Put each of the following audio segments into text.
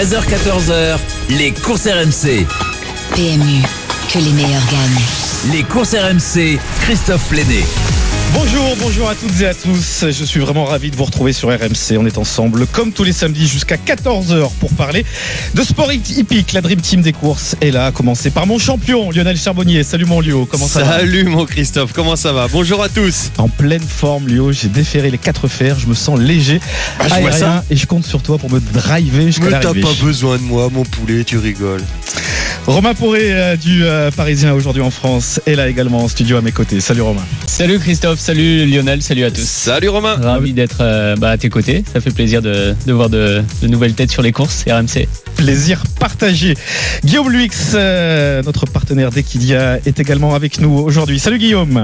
13h-14h, les courses RMC. PMU, que les meilleurs gagnent. Les courses RMC, Christophe Plenet. Bonjour à toutes et à tous. Je suis vraiment ravi de vous retrouver sur RMC. On est ensemble comme tous les samedis jusqu'à 14h pour parler de sport hippique. La Dream Team des courses est là, à commencer par mon champion Lionel Charbonnier. Salut mon Lio, comment ça va? Salut mon Christophe, comment ça va? Bonjour à tous. En pleine forme Lio, j'ai déféré les 4 fers, je me sens léger, aérien et je compte sur toi pour me driver jusqu'à l'arrivée. Mais t'as pas besoin de moi mon poulet, tu rigoles. Romain Poré du Parisien aujourd'hui en France est là également en studio à mes côtés. Salut Romain. Salut Christophe, salut Lionel, salut à tous. Salut Romain. Ravi d'être à tes côtés, ça fait plaisir de voir de nouvelles têtes sur les courses RMC. Plaisir partagé. Guillaume Luix, notre partenaire d'Equidia, est également avec nous aujourd'hui. Salut Guillaume.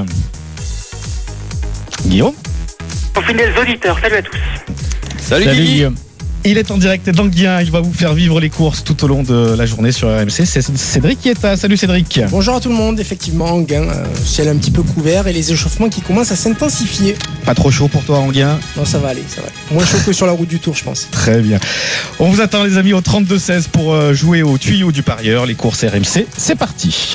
Guillaume. Aux fidèles auditeurs, salut à tous. Salut Guillaume. Il est en direct d'Anguien, il va vous faire vivre les courses tout au long de la journée sur RMC. C'est Cédric qui est là. Salut Cédric. Bonjour à tout le monde, effectivement Anguien, ciel un petit peu couvert et les échauffements qui commencent à s'intensifier. Pas trop chaud pour toi Anguien? Non, ça va aller. Moins chaud que sur la route du Tour, je pense. Très bien. On vous attend les amis au 32-16 pour jouer au tuyau du parieur, les courses RMC. C'est parti.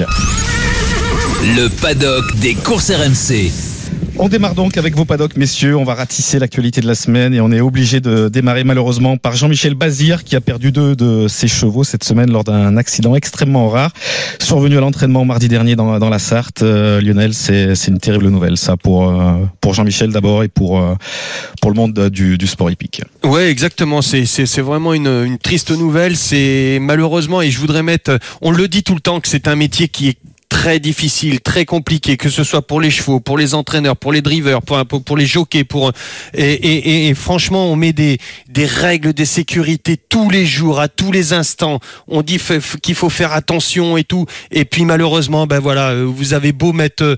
Le paddock des courses RMC. On démarre donc avec vos paddocks, messieurs. On va ratisser l'actualité de la semaine et on est obligé de démarrer malheureusement par Jean-Michel Bazir qui a perdu 2 de ses chevaux cette semaine lors d'un accident extrêmement rare survenu à l'entraînement mardi dernier dans la Sarthe. Lionel, c'est une terrible nouvelle ça pour Jean-Michel d'abord et pour le monde du sport hippique. Ouais, exactement. C'est vraiment une triste nouvelle. C'est malheureusement, et je voudrais mettre, on le dit tout le temps que c'est un métier qui est très difficile, très compliqué, que ce soit pour les chevaux, pour les entraîneurs, pour les drivers, pour les jockeys, et franchement, on met des règles de sécurité tous les jours, à tous les instants. On dit qu'il faut faire attention et tout, et puis malheureusement, ben voilà, vous avez beau mettre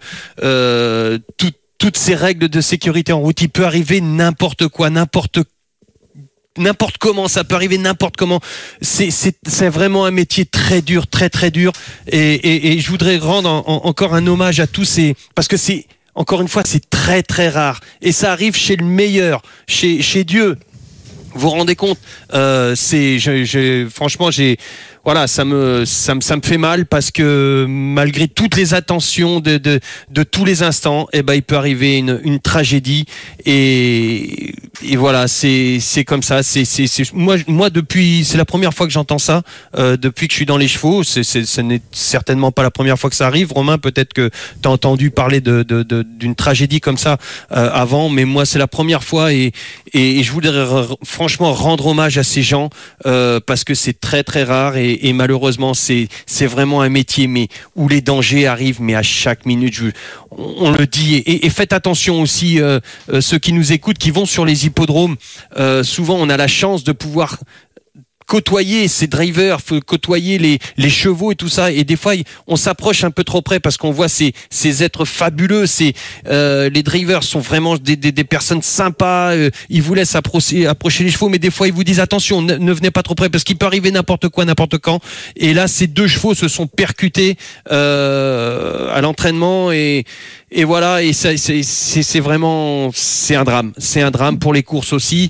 toutes ces règles de sécurité en route, il peut arriver n'importe quoi, n'importe comment, ça peut arriver n'importe comment. C'est vraiment un métier très dur, très très dur. Et je voudrais rendre encore un hommage à tous ces, parce que c'est, encore une fois, c'est très très rare. Et ça arrive chez le meilleur, chez Dieu. Vous vous rendez compte? Franchement, voilà, ça me fait mal parce que malgré toutes les attentions de tous les instants, il peut arriver une tragédie et voilà, c'est comme ça. Moi depuis, c'est la première fois que j'entends ça depuis que je suis dans les chevaux. Ce n'est certainement pas la première fois que ça arrive. Romain, peut-être que tu as entendu parler d'une tragédie comme ça avant, mais moi c'est la première fois et je voudrais franchement rendre hommage à ces gens parce que c'est très très rare et malheureusement c'est vraiment un métier mais où les dangers arrivent mais à chaque minute. On le dit et faites attention aussi ceux qui nous écoutent, qui vont sur les hippodromes. Souvent on a la chance de pouvoir côtoyer ces drivers, côtoyer les chevaux et tout ça, et des fois on s'approche un peu trop près parce qu'on voit ces êtres fabuleux. Les drivers sont vraiment des personnes sympas, ils vous laissent approcher les chevaux, mais des fois ils vous disent attention, ne venez pas trop près parce qu'il peut arriver n'importe quoi, n'importe quand. Et là ces 2 chevaux se sont percutés à l'entraînement et voilà, et ça, c'est vraiment, c'est un drame pour les courses aussi.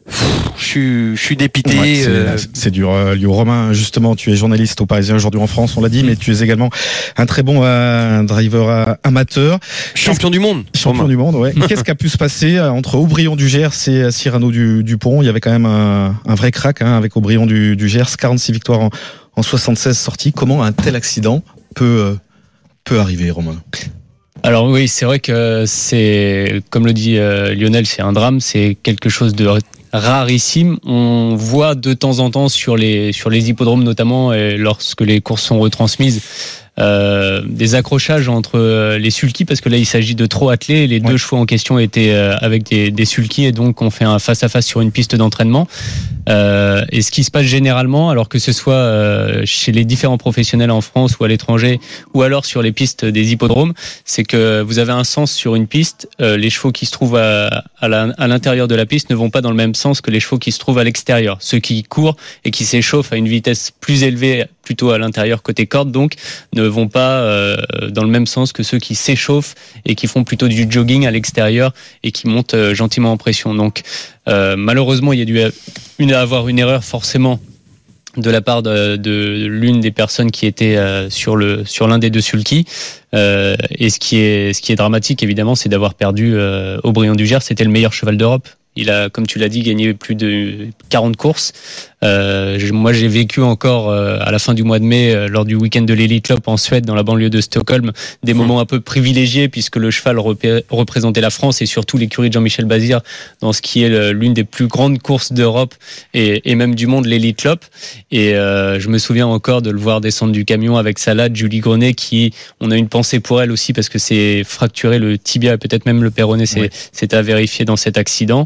Je suis dépité. Ouais, c'est dur. Romain, justement, tu es journaliste au Parisien aujourd'hui en France, on l'a dit, mais tu es également un très bon driver amateur. Champion du monde. Champion du monde, ouais. Qu'est-ce qui a pu se passer entre Aubryon du Gers et Cyrano Dupont? Il y avait quand même un vrai crack avec Aubryon du Gers, 46 victoires en 76 sorties. Comment un tel accident peut arriver, Romain? Alors oui, c'est vrai que c'est, comme le dit Lionel, c'est un drame, c'est quelque chose de rarissime. On voit de temps en temps sur les hippodromes notamment, et lorsque les courses sont retransmises, des accrochages entre les sulky, parce que là il s'agit de trop attelés. Les 2 chevaux en question étaient avec des sulky, et donc on fait un face à face sur une piste d'entraînement. Et ce qui se passe généralement, alors que ce soit chez les différents professionnels en France ou à l'étranger, ou alors sur les pistes des hippodromes, c'est que vous avez un sens sur une piste. Les chevaux qui se trouvent à l'intérieur de la piste ne vont pas dans le même sens que les chevaux qui se trouvent à l'extérieur. Ceux qui courent et qui s'échauffent à une vitesse plus élevée, plutôt à l'intérieur côté corde, donc ne vont pas dans le même sens que ceux qui s'échauffent et qui font plutôt du jogging à l'extérieur et qui montent gentiment en pression. Donc malheureusement il y a dû avoir une erreur forcément de la part de l'une des personnes qui était sur l'un des deux sulky. Et ce qui est dramatique évidemment, c'est d'avoir perdu Aubryon du Gers. C'était le meilleur cheval d'Europe. Il a, comme tu l'as dit, gagné plus de 40 courses. Moi, j'ai vécu encore à la fin du mois de mai, lors du week-end de l'Elite Lopp en Suède, dans la banlieue de Stockholm, des moments un peu privilégiés puisque le cheval représentait la France et surtout l'écurie de Jean-Michel Bazir dans ce qui est l'une des plus grandes courses d'Europe et même du monde, l'Elite Lopp. Et je me souviens encore de le voir descendre du camion avec sa latte, Julie Grenet, on a une pensée pour elle aussi parce que c'est fracturé le tibia et peut-être même le péroné, c'est à vérifier dans cet accident.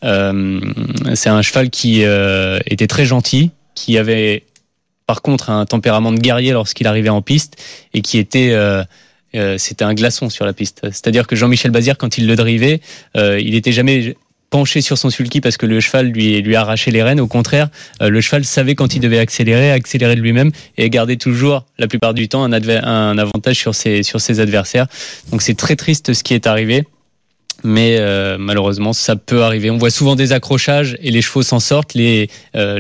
C'est un cheval qui était très gentil, qui avait par contre un tempérament de guerrier lorsqu'il arrivait en piste et qui était c'était un glaçon sur la piste. C'est-à-dire que Jean-Michel Bazir, quand il le drivait, il était jamais penché sur son sulky parce que le cheval lui arrachait les rênes. Au contraire, le cheval savait quand il devait accélérer de lui-même et garder toujours, la plupart du temps, un avantage sur ses adversaires. Donc c'est très triste ce qui est arrivé. Mais malheureusement, ça peut arriver. On voit souvent des accrochages et les chevaux s'en sortent. Les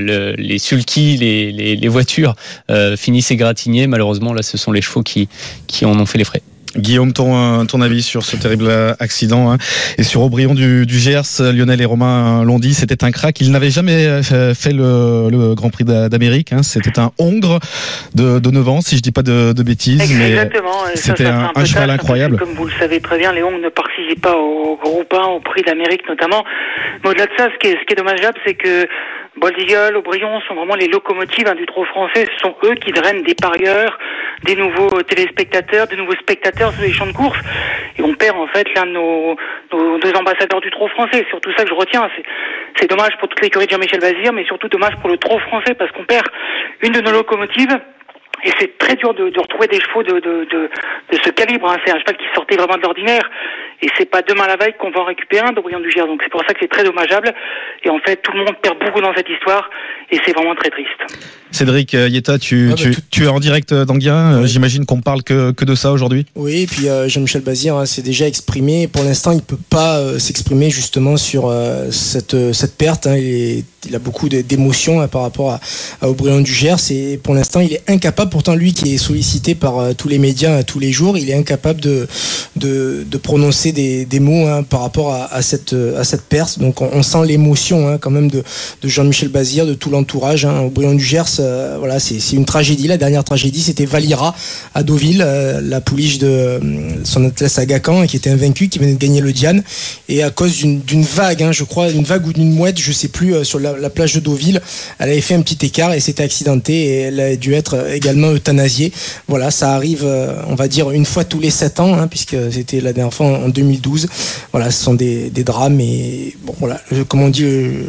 sulky, les voitures finissent égratignées. Malheureusement, là, ce sont les chevaux qui en ont fait les frais. Guillaume, ton avis sur ce terrible accident et sur Aubryon du Gers. Lionel et Romain l'ont dit, c'était un crack. Il n'avait jamais fait le Grand Prix d'Amérique. C'était un Hongre de 9 ans, si je dis pas de bêtises. Exactement. Mais c'était un cheval incroyable. Comme vous le savez très bien, les Hongres ne participent pas au Groupe 1, au Prix d'Amérique notamment. Mais au-delà de ça, ce qui est dommageable, c'est que Bold Eagle, Aubryon sont vraiment les locomotives du trot français. Ce sont eux qui drainent des parieurs, des nouveaux téléspectateurs, des nouveaux spectateurs sur les champs de course. Et on perd en fait l'un de nos deux ambassadeurs du trot français. C'est surtout ça que je retiens. C'est dommage pour toute l'écurie de Jean-Michel Bazir, mais surtout dommage pour le trot français parce qu'on perd une de nos locomotives. Et c'est très dur de retrouver des chevaux de ce calibre. C'est un cheval qui sortait vraiment de l'ordinaire. Et c'est pas demain la veille qu'on va en récupérer un d'Aubryon du Gers. Donc c'est pour ça que c'est très dommageable. Et en fait, tout le monde perd beaucoup dans cette histoire. Et c'est vraiment très triste. Cédric Yetta, tu es en direct d'Anguien. J'imagine qu'on parle que de ça aujourd'hui. Oui, et puis Jean-Michel Bazir s'est déjà exprimé. Pour l'instant, il peut pas s'exprimer justement sur cette perte. Il a beaucoup d'émotions par rapport à Aubryon du Gers. Et pour l'instant, il est incapable. Pourtant, lui qui est sollicité par tous les médias tous les jours, il est incapable de prononcer des mots par rapport à cette perte. Donc on sent l'émotion quand même de Jean-Michel Bazir, de tout l'entourage. Aubryon du Gers, voilà, c'est une tragédie. La dernière tragédie, c'était Valira à Deauville, la pouliche de son athlète Agacan, qui était invaincue, qui venait de gagner le Diane, et à cause d'une vague, je crois, une vague ou d'une mouette, je sais plus, sur la plage de Deauville, elle avait fait un petit écart et s'était accidentée et elle a dû être également euthanasiée. Voilà, ça arrive, on va dire, une fois tous les 7 ans, puisque c'était la dernière fois en 2012. Voilà, ce sont des drames et bon, voilà, comme on dit,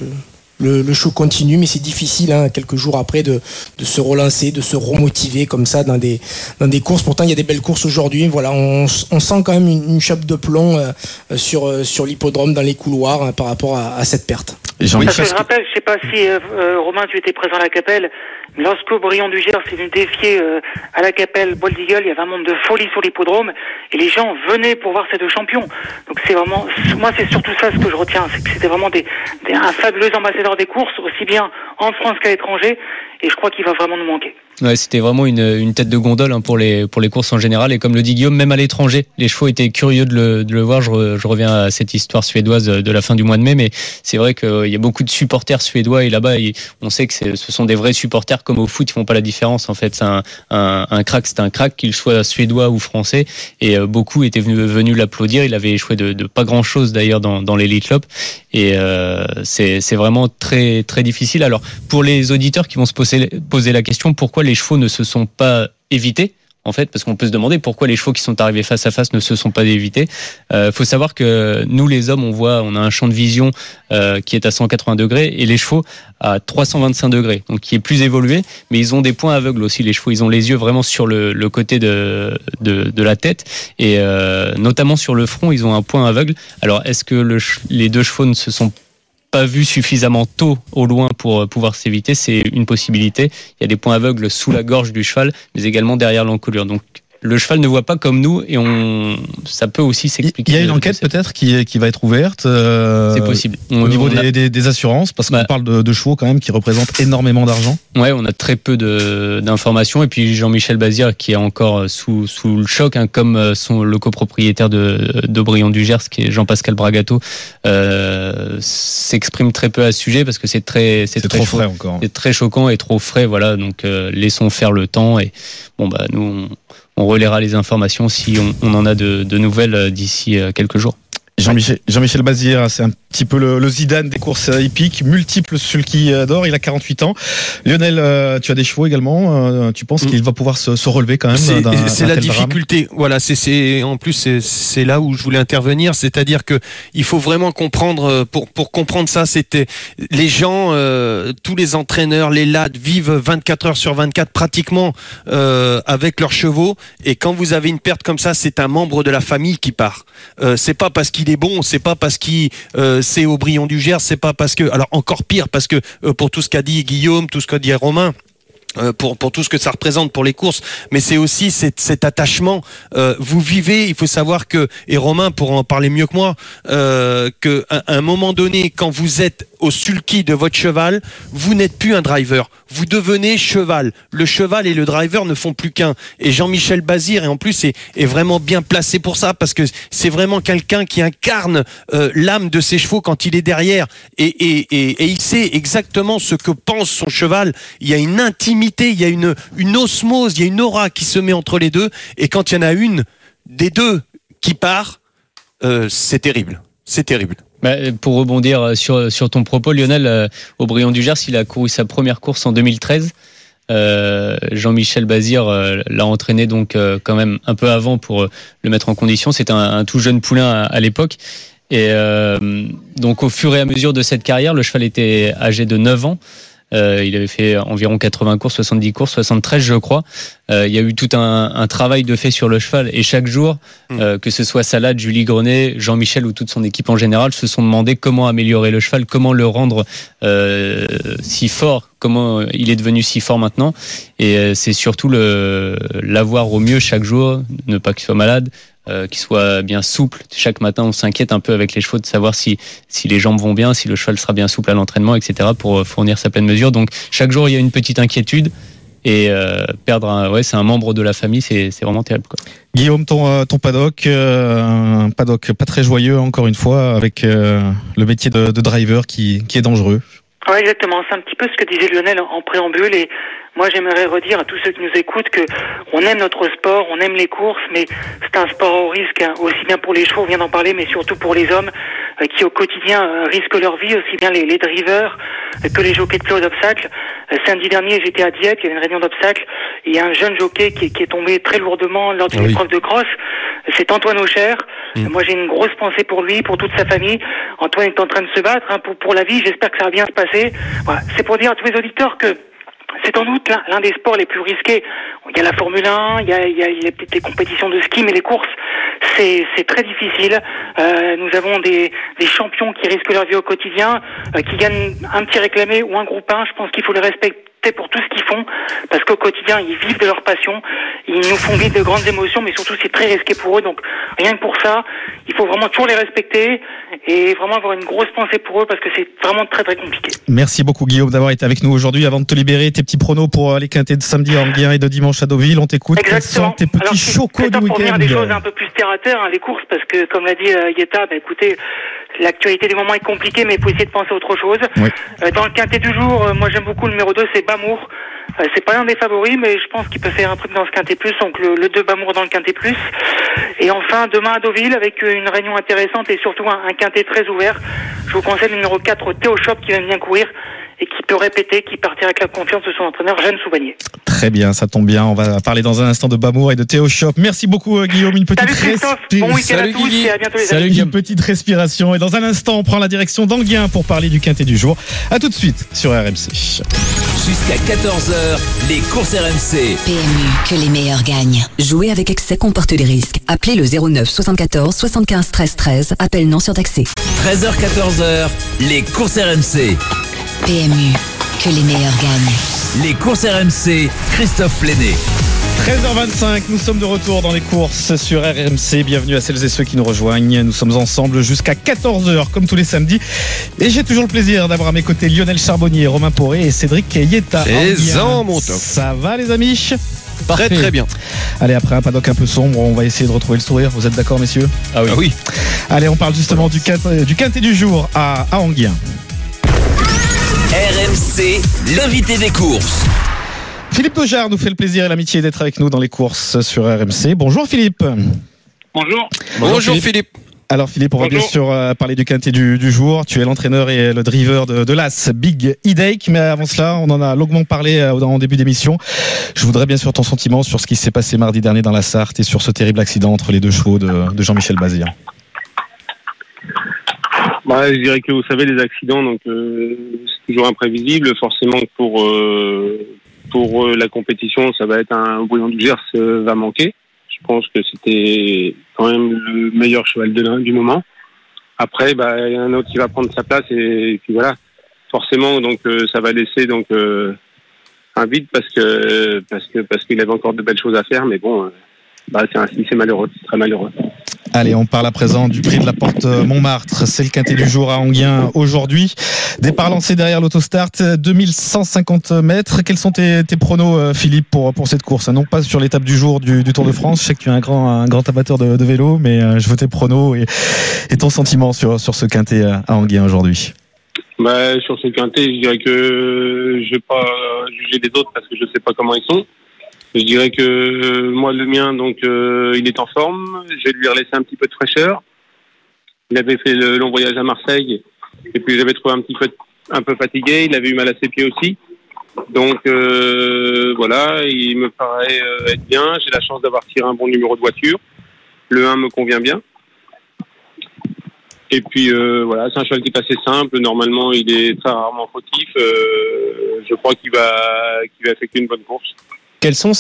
le show continue, mais c'est difficile quelques jours après de se relancer, de se remotiver comme ça dans des courses. Pourtant il y a des belles courses aujourd'hui. Voilà, on sent quand même une chape de plomb sur l'hippodrome, dans les couloirs, par rapport à cette perte. Je rappelle, je sais pas si Romain, tu étais présent à la Capelle, mais lorsque Aubryon du Gers s'est venu défier à la Capelle Bold Eagle, il y avait un monde de folie sur l'hippodrome et les gens venaient pour voir ces deux champions. Donc c'est vraiment, moi c'est surtout ça ce que je retiens, c'est que c'était vraiment un fabuleux ambassadeur des courses, aussi bien en France qu'à l'étranger, et je crois qu'il va vraiment nous manquer. Ouais, c'était vraiment une tête de gondole pour les courses en général, et comme le dit Guillaume, même à l'étranger, les chevaux étaient curieux de le voir. Je reviens à cette histoire suédoise de la fin du mois de mai, mais c'est vrai qu'il y a beaucoup de supporters suédois, et là-bas on sait que ce sont des vrais supporters, comme au foot, ils font pas la différence en fait. C'est un crack, c'est un crack, qu'il soit suédois ou français, et beaucoup étaient venus l'applaudir. Il avait échoué de pas grand chose d'ailleurs dans l'Elite Lopp, et c'est vraiment très très difficile. Alors pour les auditeurs qui vont se poser la question, pourquoi les chevaux ne se sont pas évités, en fait, parce qu'on peut se demander pourquoi les chevaux qui sont arrivés face à face ne se sont pas évités. Faut savoir que nous les hommes, on a un champ de vision qui est à 180 degrés et les chevaux à 325 degrés, donc qui est plus évolué, mais ils ont des points aveugles aussi. Les chevaux, ils ont les yeux vraiment sur le côté de la tête, et notamment sur le front, ils ont un point aveugle. Alors est-ce que les deux chevaux ne se sont pas vu suffisamment tôt au loin pour pouvoir s'éviter? C'est une possibilité. Il y a des points aveugles sous la gorge du cheval, mais également derrière l'encolure. Donc le cheval ne voit pas comme nous et ça peut aussi s'expliquer. Il y a une enquête peut-être qui va être ouverte. C'est possible. Au niveau des assurances, parce qu'on parle de chevaux quand même qui représentent énormément d'argent. Ouais, on a très peu d'informations et puis Jean-Michel Bazir qui est encore sous le choc, hein, comme le copropriétaire d'Aubryon du Gers, qui est Jean-Pascal Bragato, s'exprime très peu à ce sujet parce que c'est trop frais encore. C'est très choquant et trop frais, voilà. Donc laissons faire le temps et nous on relaiera les informations si on en a de nouvelles d'ici quelques jours. Jean-Michel Bazir, c'est un petit peu le Zidane des courses hippiques, multiple sulky d'or, il a 48 ans. Lionel, tu as des chevaux également, tu penses qu'il va pouvoir se relever quand même c'est la difficulté. Drame. Voilà, en plus c'est là où je voulais intervenir, c'est-à-dire que il faut vraiment comprendre, pour comprendre ça, c'était les gens, tous les entraîneurs, les lads vivent 24 heures sur 24 pratiquement avec leurs chevaux, et quand vous avez une perte comme ça, c'est un membre de la famille qui part. C'est pas parce qu'il est bon, c'est pas parce qu'il c'est Aubryon du Gers, c'est pas parce que, alors encore pire, parce que pour tout ce qu'a dit Guillaume, tout ce qu'a dit Romain, pour tout ce que ça représente pour les courses, mais c'est aussi cet attachement. Vous vivez, il faut savoir que, et Romain pourra en parler mieux que moi, qu'à un moment donné, quand vous êtes au sulky de votre cheval, vous n'êtes plus un driver, vous devenez cheval. Le cheval et le driver ne font plus qu'un. Et Jean-Michel Bazir, et en plus est vraiment bien placé pour ça, parce que c'est vraiment quelqu'un qui incarne l'âme de ses chevaux quand il est derrière, et il sait exactement ce que pense son cheval. Il y a une intimité, il y a une osmose, il y a une aura qui se met entre les deux, et quand il y en a une des deux qui part, c'est terrible. C'est terrible. Pour rebondir sur ton propos, Lionel, Aubryon du Gers, il a couru sa première course en 2013. Jean-Michel Bazir l'a entraîné donc quand même un peu avant pour le mettre en condition. C'était un tout jeune poulain à l'époque. Et donc au fur et à mesure de cette carrière, le cheval était âgé de 9 ans. Il avait fait environ 80 courses, 70 courses, 73 je crois. Il y a eu tout un travail de fait sur le cheval, et chaque jour, que ce soit Salade, Julie Grenet, Jean-Michel ou toute son équipe en général, se sont demandé comment améliorer le cheval, comment le rendre si fort, comment il est devenu si fort maintenant. Et c'est surtout l'avoir au mieux chaque jour, ne pas qu'il soit malade, qu'il soit bien souple. Chaque matin, on s'inquiète un peu avec les chevaux de savoir si les jambes vont bien, si le cheval sera bien souple à l'entraînement, etc., pour fournir sa pleine mesure. Donc chaque jour, il y a une petite inquiétude, et perdre c'est un membre de la famille, c'est vraiment terrible, quoi. Guillaume, ton paddock, un paddock pas très joyeux encore une fois, avec le métier de driver qui est dangereux. Oui, exactement. C'est un petit peu ce que disait Lionel en préambule, et moi j'aimerais redire à tous ceux qui nous écoutent que on aime notre sport, on aime les courses, mais c'est un sport au risque, hein, aussi bien pour les chevaux, on vient d'en parler, mais surtout pour les hommes qui au quotidien risquent leur vie, aussi bien les drivers que les jockeys de plots d'obstacles. Samedi dernier, j'étais à Dieppe, il y avait une réunion d'obstacles, et il y a un jeune jockey qui est tombé très lourdement lors d'une épreuve de cross. C'est Antoine Aucher. Moi, j'ai une grosse pensée pour lui, pour toute sa famille. Antoine est en train de se battre pour la vie. J'espère que ça va bien se passer. Voilà. C'est pour dire à tous les auditeurs que c'est sans doute l'un des sports les plus risqués. Il y a la Formule 1, il y a peut-être des compétitions de ski, mais les courses, c'est très difficile. Nous avons des champions qui risquent leur vie au quotidien, qui gagnent un petit réclamé ou un groupe 1. Je pense qu'il faut les respecter pour tout ce qu'ils font, parce qu'au quotidien ils vivent de leur passion, ils nous font vivre de grandes émotions, mais surtout c'est très risqué pour eux, donc rien que pour ça il faut vraiment toujours les respecter et vraiment avoir une grosse pensée pour eux, parce que c'est vraiment très très compliqué. Merci beaucoup Guillaume d'avoir été avec nous aujourd'hui. Avant de te libérer, tes petits pronos pour les quintés de samedi à Anguien et de dimanche à Deauville, on t'écoute. Exactement. Quels sont tes petits chocos du week-end? Pour venir à des choses un peu plus terre à terre, les courses, parce que comme l'a dit Yeta, écoutez, l'actualité du moment est compliquée, mais il faut essayer de penser à autre chose. Oui. Dans le quintet du jour, moi j'aime beaucoup le numéro 2, c'est Bamour. C'est pas l'un des favoris, mais je pense qu'il peut faire un truc dans ce quintet plus, donc le 2 Bamour dans le quintet plus. Et enfin, demain à Deauville, avec une réunion intéressante et surtout un quintet très ouvert, je vous conseille le numéro 4, Théo Shop, qui va bien courir et qui peut répéter, qui partira avec la confiance de son entraîneur, Jeanne Soubanier. Très bien, ça tombe bien. On va parler dans un instant de Bamour et de Théo Shop. Merci beaucoup Guillaume. Une petite bon week-end à tous et à bientôt les amis. Une petite respiration. Et dans un instant, on prend la direction d'Anguien pour parler du quintet du jour. À tout de suite sur RMC. Jusqu'à 14h, les courses RMC. PMU, que les meilleurs gagnent. Jouer avec excès comporte des risques. Appelez le 09 74 75 13 13. Appel non surtaxé. 13h, 14h, les courses RMC. PMU, que les meilleurs gagnent. Les courses RMC, Christophe Plenet. 13h25, nous sommes de retour dans les courses sur RMC. Bienvenue à celles et ceux qui nous rejoignent. Nous sommes ensemble jusqu'à 14h comme tous les samedis. Et j'ai toujours le plaisir d'avoir à mes côtés Lionel Charbonnier, Romain Poré et Cédric Yetta. Présent, mon top. Ça va les amis? Très très bien. Allez, après un paddock un peu sombre, on va essayer de retrouver le sourire. Vous êtes d'accord, messieurs? Ah oui. Allez, on parle justement du quintet du jour à Anguien. RMC, l'invité des courses. Philippe Gojard nous fait le plaisir et l'amitié d'être avec nous dans les courses sur RMC. Bonjour Philippe. Bonjour Philippe. Alors Philippe, on va bien sûr parler du quintet du jour. Tu es l'entraîneur et le driver de l'As Big Headache. Mais avant cela, on en a longuement parlé en début d'émission. Je voudrais bien sûr ton sentiment sur ce qui s'est passé mardi dernier dans la Sarthe et sur ce terrible accident entre les deux chevaux de Jean-Michel Bazir. Je dirais que vous savez, les accidents, donc c'est toujours imprévisible. Forcément, pour la compétition, ça va être un brouillon du Gers va manquer. Je pense que c'était quand même le meilleur cheval du moment. Après, il y a un autre qui va prendre sa place et puis voilà. Forcément, donc ça va laisser donc un vide parce qu'il avait encore de belles choses à faire. Mais bon, c'est ainsi, c'est malheureux, c'est très malheureux. Allez, on parle à présent du prix de la Porte Montmartre. C'est le quintet du jour à Anguien aujourd'hui. Départ lancé derrière l'autostart, 2150 mètres. Quels sont tes pronos, Philippe, pour cette course? Non pas sur l'étape du jour du Tour de France. Je sais que tu es un grand amateur de vélo, mais je veux tes pronos et ton sentiment sur ce quintet à Anguien aujourd'hui. Sur ce quintet, je dirais que je vais pas juger les autres parce que je sais pas comment ils sont. Je dirais que moi, le mien, donc, il est en forme. Je vais lui relaisser un petit peu de fraîcheur. Il avait fait le long voyage à Marseille. Et puis, j'avais trouvé un peu fatigué. Il avait eu mal à ses pieds aussi. Donc, voilà, il me paraît être bien. J'ai la chance d'avoir tiré un bon numéro de voiture. Le 1 me convient bien. Et puis, voilà, c'est un cheval qui est assez simple. Normalement, il est très rarement fautif. Je crois qu'il va effectuer une bonne course. Quels sont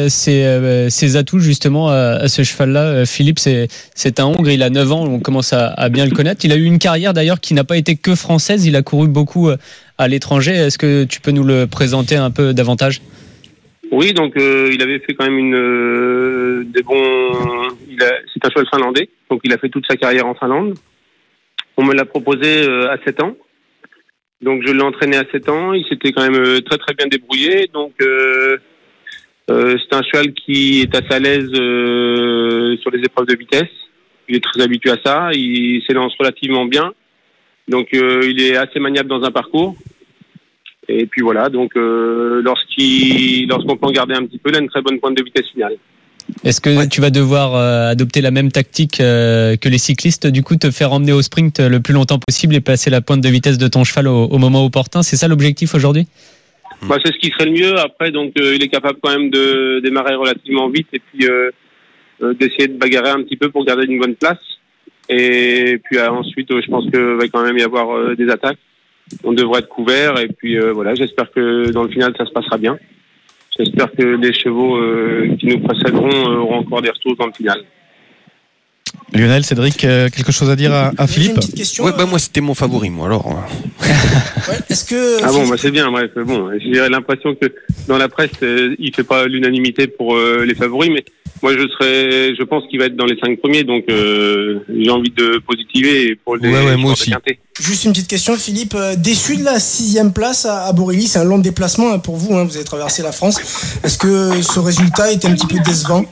ses atouts justement à ce cheval-là? Philippe, c'est un Hongre, il a 9 ans, on commence à bien le connaître. Il a eu une carrière d'ailleurs qui n'a pas été que française, il a couru beaucoup à l'étranger. Est-ce que tu peux nous le présenter un peu davantage? Oui, donc il avait fait quand même c'est un cheval finlandais, donc il a fait toute sa carrière en Finlande. On me l'a proposé à 7 ans. Donc je l'ai entraîné à 7 ans, il s'était quand même très très bien débrouillé, donc... c'est un cheval qui est assez à l'aise sur les épreuves de vitesse. Il est très habitué à ça. Il s'élance relativement bien. Donc, il est assez maniable dans un parcours. Et puis voilà. Donc, lorsqu'on peut en garder un petit peu, il a une très bonne pointe de vitesse finale. Est-ce que tu vas devoir adopter la même tactique que les cyclistes, du coup, te faire emmener au sprint le plus longtemps possible et passer la pointe de vitesse de ton cheval au moment opportun? C'est ça l'objectif aujourd'hui? C'est ce qui serait le mieux. Après, donc, il est capable quand même de démarrer relativement vite et puis d'essayer de bagarrer un petit peu pour garder une bonne place. Et puis ensuite, je pense qu'il va quand même y avoir des attaques. On devrait être couvert. Et puis voilà, j'espère que dans le final, ça se passera bien. J'espère que les chevaux qui nous précéderont auront encore des retours dans le final. Lionel, Cédric, quelque chose à dire à Philippe? J'ai une petite question. Moi c'était mon favori, moi alors. Est-ce que c'est bien. Bref, bon, j'ai l'impression que dans la presse, il fait pas l'unanimité pour les favoris, mais moi je pense qu'il va être dans les 5 premiers, donc j'ai envie de positiver pour les. Ouais, moi aussi. Juste une petite question, Philippe. Déçu de la 6e place à Borilly, c'est un long déplacement pour vous. Vous avez traversé la France. Est-ce que ce résultat était un petit peu décevant?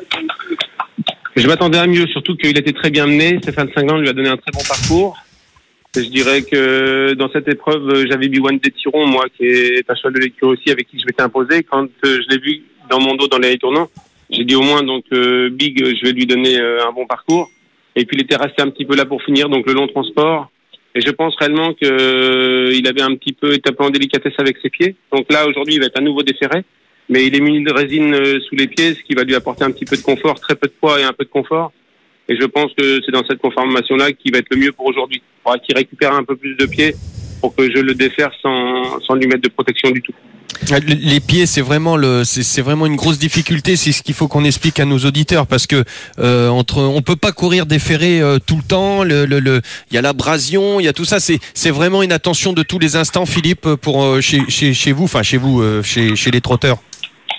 Je m'attendais à mieux, surtout qu'il était très bien mené. Stéphane Sagan lui a donné un très bon parcours. Et je dirais que dans cette épreuve, j'avais Biwan Détiron, moi, qui est un cheval de l'écurie aussi, avec qui je m'étais imposé. Quand je l'ai vu dans mon dos dans les tournants, j'ai dit au moins, donc, Big, je vais lui donner un bon parcours. Et puis, il était resté un petit peu là pour finir, donc le long transport. Et je pense réellement qu'il avait un petit peu été un peu en délicatesse avec ses pieds. Donc là, aujourd'hui, il va être à nouveau déféré. Mais il est muni de résine sous les pieds, ce qui va lui apporter un petit peu de confort, très peu de poids et un peu de confort. Et je pense que c'est dans cette conformation-là qu'il va être le mieux pour aujourd'hui. Il faudra qu'il récupère un peu plus de pieds pour que je le défère sans lui mettre de protection du tout. Les pieds, c'est vraiment une grosse difficulté. C'est ce qu'il faut qu'on explique à nos auditeurs, parce que on peut pas courir déféré tout le temps. Il y a l'abrasion, il y a tout ça. C'est vraiment une attention de tous les instants, Philippe, pour chez vous, chez les trotteurs.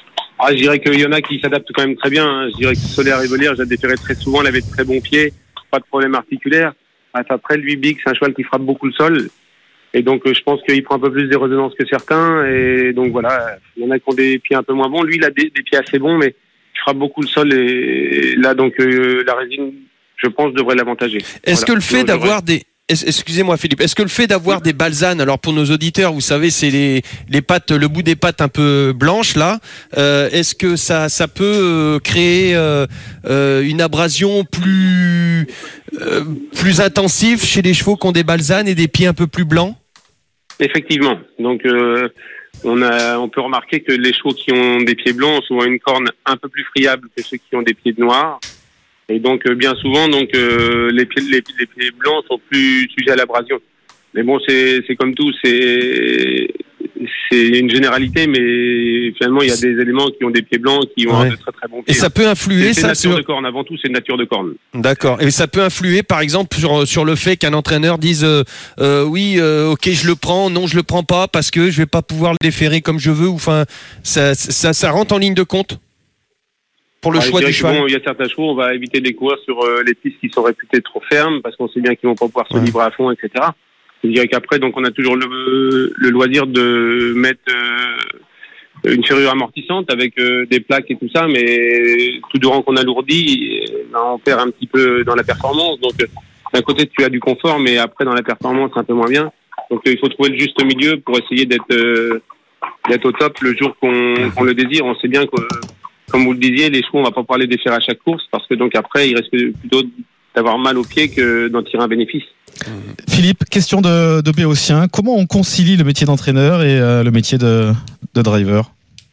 Je dirais qu'il y en a qui s'adaptent quand même très bien. Hein. Je dirais que Solaire et Volière, j'ai déféré très souvent, il avait de très bons pieds, pas de problème articulaire. Après, lui, Big, c'est un cheval qui frappe beaucoup le sol. Et donc, je pense qu'il prend un peu plus des résonances que certains. Et donc, voilà, il y en a qui ont des pieds un peu moins bons. Lui, il a des pieds assez bons, mais il frappe beaucoup le sol. Et là, donc, la résine, je pense, devrait l'avantager. Est-ce que le fait d'avoir des... Excusez-moi Philippe, est-ce que le fait d'avoir des balsanes, alors pour nos auditeurs, vous savez, c'est les pattes, le bout des pattes un peu blanches là, est-ce que ça peut créer une abrasion plus intensive chez les chevaux qui ont des balsanes et des pieds un peu plus blancs? Effectivement. Donc on peut remarquer que les chevaux qui ont des pieds blancs ont souvent une corne un peu plus friable que ceux qui ont des pieds noirs. Et donc bien souvent, les pieds blancs sont plus sujets à l'abrasion. Mais bon, c'est comme tout, c'est une généralité, mais finalement il y a des éléments qui ont des pieds blancs qui ont de très très bons pieds. Et ça peut influer, c'est nature de corne. Avant tout, c'est une nature de corne. D'accord. Et ça peut influer, par exemple, sur le fait qu'un entraîneur dise oui, ok, je le prends, non, je le prends pas parce que je vais pas pouvoir le déférer comme je veux. Enfin, ça rentre en ligne de compte. Pour le choix du cheval. Bon, il y a certains chevaux, on va éviter de les courir sur les pistes qui sont réputées trop fermes parce qu'on sait bien qu'ils vont pas pouvoir se livrer à fond, etc. Je dirais qu'après, donc, on a toujours le loisir de mettre une ferrure amortissante avec des plaques et tout ça, mais tout durant qu'on alourdit, on perd un petit peu dans la performance. Donc, d'un côté, tu as du confort, mais après, dans la performance, c'est un peu moins bien. Donc, il faut trouver le juste milieu pour essayer d'être au top le jour qu'on le désire. On sait bien que, comme vous le disiez, les chevaux, on va pas pouvoir les défaire à chaque course parce que donc après, il risque plutôt d'avoir mal aux pieds que d'en tirer un bénéfice. Philippe, question de Béotien. Comment on concilie le métier d'entraîneur et le métier de driver?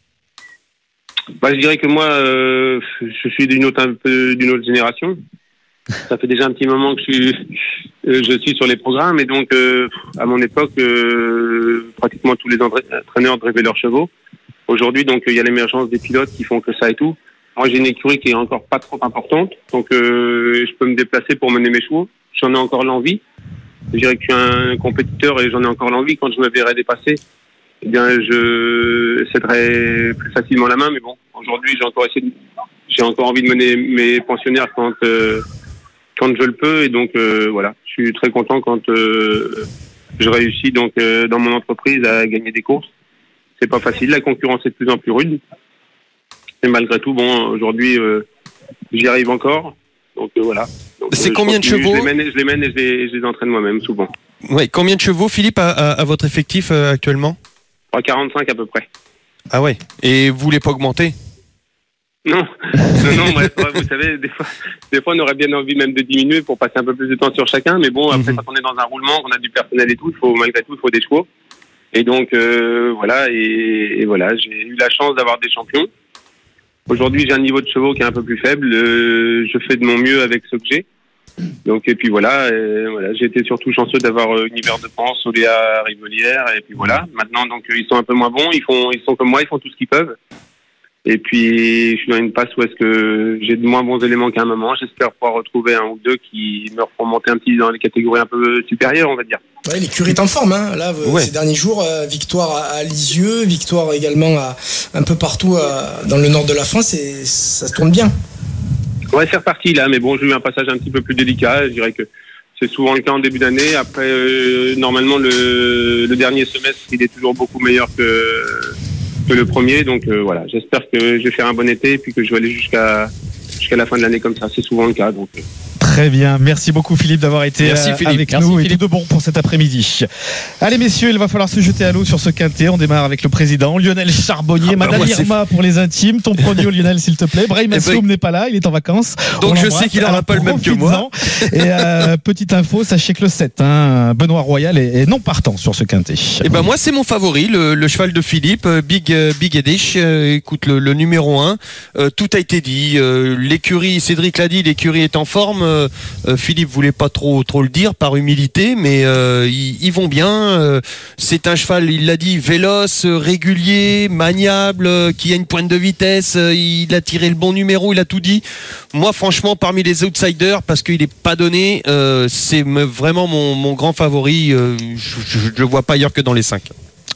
Je dirais que moi, je suis d'une autre génération. Ça fait déjà un petit moment que je suis sur les programmes et donc à mon époque, pratiquement tous les entraîneurs drivaient leurs chevaux. Aujourd'hui, donc, il y a l'émergence des pilotes qui font que ça et tout. Moi, j'ai une écurie qui est encore pas trop importante, donc je peux me déplacer pour mener mes chevaux. J'en ai encore l'envie. Je dirais que je suis un compétiteur et j'en ai encore l'envie. Quand je me verrai dépasser, eh bien, je céderai plus facilement la main. Mais bon, aujourd'hui, j'ai encore envie de mener mes pensionnaires quand je le peux. Et donc, voilà, je suis très content quand je réussis donc dans mon entreprise à gagner des courses. C'est pas facile, la concurrence est de plus en plus rude. Et malgré tout, bon, aujourd'hui, j'y arrive encore. Donc voilà. Donc, c'est combien de chevaux? Je les mène et je les entraîne moi-même, souvent. Ouais, combien de chevaux, Philippe, à votre effectif actuellement? 45 à peu près. Ah ouais. Et vous voulez pas augmenter? Non, bref, vous savez, des fois, on aurait bien envie même de diminuer pour passer un peu plus de temps sur chacun. Mais bon, après, quand on est dans un roulement, on a du personnel et tout, malgré tout, il faut des chevaux. Et donc voilà, et voilà, j'ai eu la chance d'avoir des champions. Aujourd'hui, j'ai un niveau de chevaux qui est un peu plus faible. Je fais de mon mieux avec ce que j'ai. Donc et puis voilà, j'ai été surtout chanceux d'avoir Univers de France, Oléa, Rivolière, et puis voilà. Maintenant, donc ils sont un peu moins bons. Ils sont comme moi, ils font tout ce qu'ils peuvent. Et puis, je suis dans une passe où est-ce que j'ai de moins bons éléments qu'à un moment. J'espère pouvoir retrouver un ou deux qui me refont monter un petit dans les catégories un peu supérieures, on va dire. Ouais, l'écurie est en forme, hein. Là, ces derniers jours, victoire à Lisieux, victoire également un peu partout dans le nord de la France, et ça se tourne bien. Ouais, c'est reparti là, mais bon, j'ai eu un passage un petit peu plus délicat. Je dirais que c'est souvent le cas en début d'année. Après, normalement, le dernier semestre, il est toujours beaucoup meilleur que le premier, donc voilà, j'espère que je vais faire un bon été et puis que je vais aller jusqu'à la fin de l'année comme ça, c'est souvent le cas. Donc très bien, merci beaucoup Philippe d'avoir été avec nous et tout de bon pour cet après-midi. Allez messieurs, il va falloir se jeter à l'eau sur ce quintet. On démarre avec le président Lionel Charbonnier, Madame Irma pour les intimes, ton prono Lionel s'il te plaît. Brahim Assoum n'est pas là, il est en vacances. Donc je sais qu'il n'aura pas le même que moi. Et petite info, sachez que le 7, Benoît Royal est non partant sur ce quintet. Et ben moi c'est mon favori, le cheval de Philippe, Big Edish. Écoute, le numéro 1, tout a été dit. L'écurie, Cédric l'a dit, l'écurie est en forme. Philippe voulait pas trop le dire par humilité, mais ils vont bien. C'est un cheval, il l'a dit, véloce, régulier, maniable, qui a une pointe de vitesse. Il a tiré le bon numéro, il a tout dit. Moi, franchement, parmi les outsiders, parce qu'il est pas donné, c'est vraiment mon grand favori. Je le vois pas ailleurs que dans les 5.